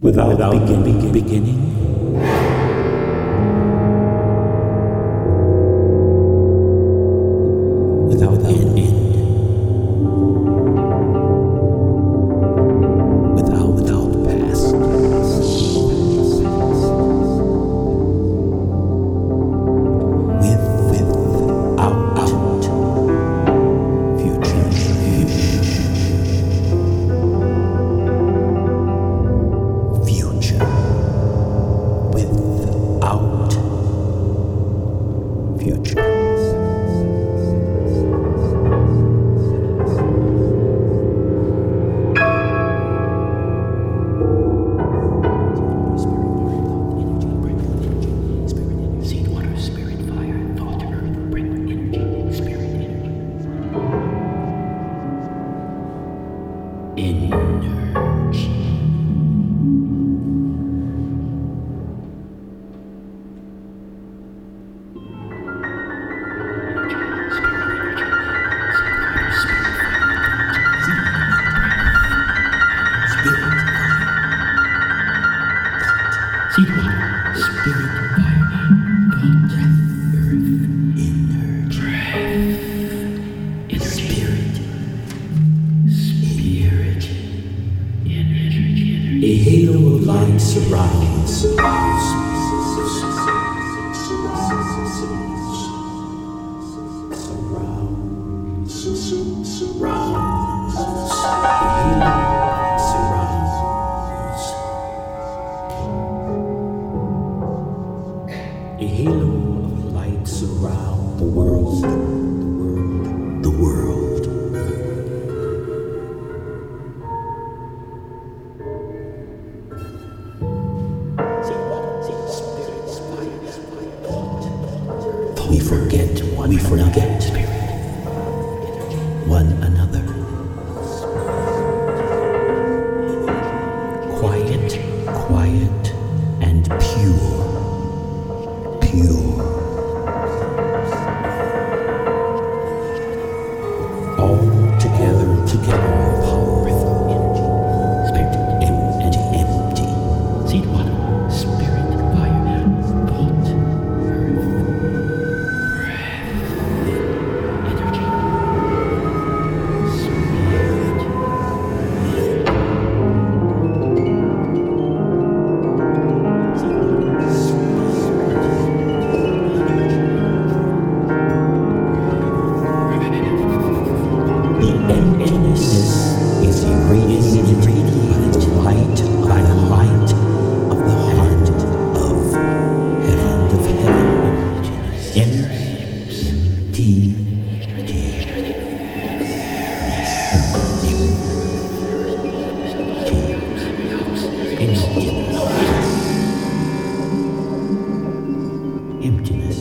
without beginning, without end, without past, without future. Future without future. Seed, water, spirit, fire, thought, earth, breath, energy, spirit, energy. Energy. Seed, water, spirit, fire, thought, breath, earth, energy, spirit, energy. A halo of light surrounds. A halo of light surrounds the world. We forget one another. Quiet and pure. All together, powerful energy, spirit, and empty. Seed, water, spirit, fire, thought, earth, breath, energy, spirit. The emptiness is irradiated by the light of the hand of heaven. Emptiness.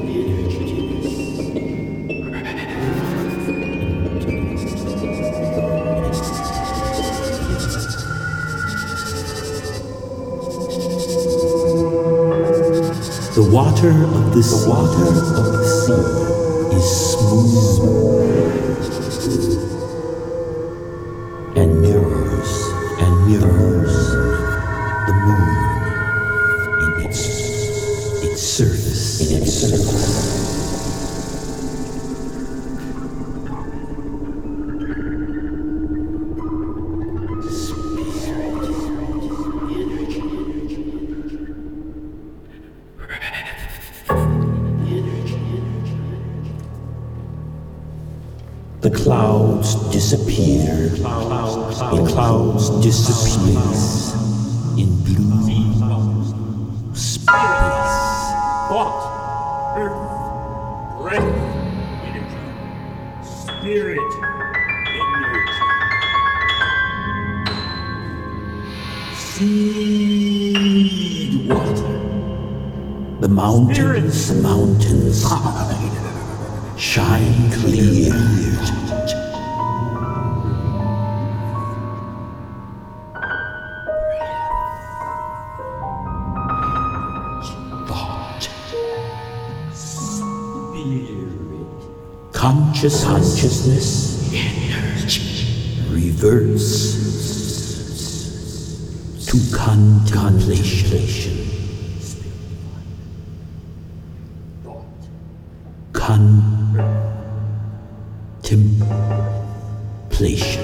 The water of the sea is smooth and mirrors the moon in its surface. The clouds disappear. In blue space. Thought, earth, breath, energy, spirit, energy. Seed, water. The mountains shine clear. Consciousness reverts to contemplation. Contemplation.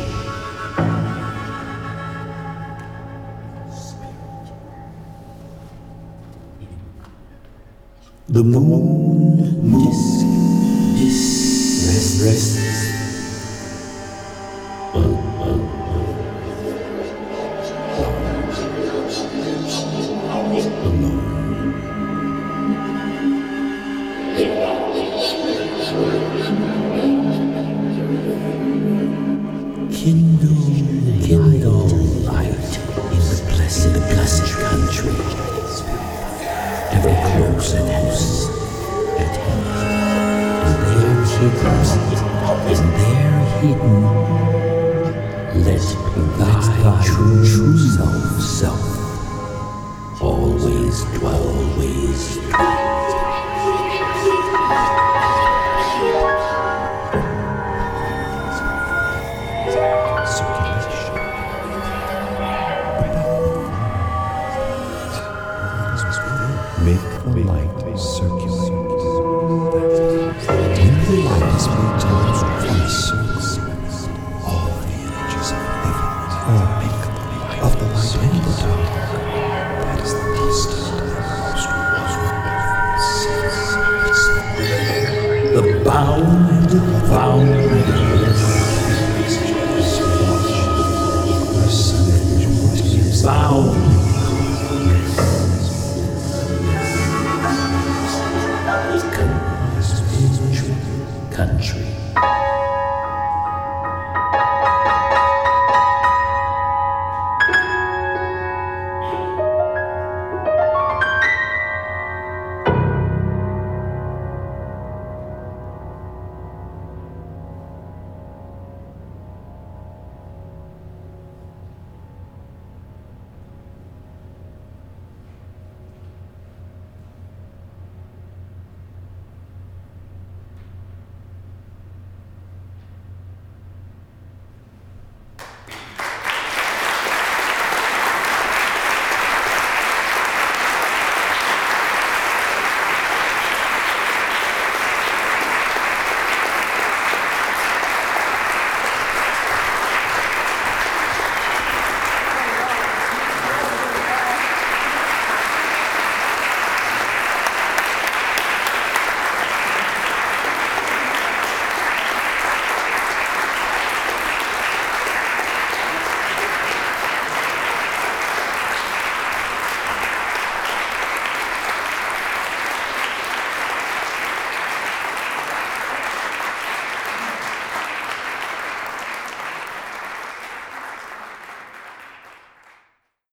The moon rests Kindle light in the blessed country. Ever close at hand. And there hidden, let thy true self always dwell. Make the light circulate. When the light is made to move from a circle, all the energies of heaven make the light of the light in the dark. That is the least and the most The boundless. Country.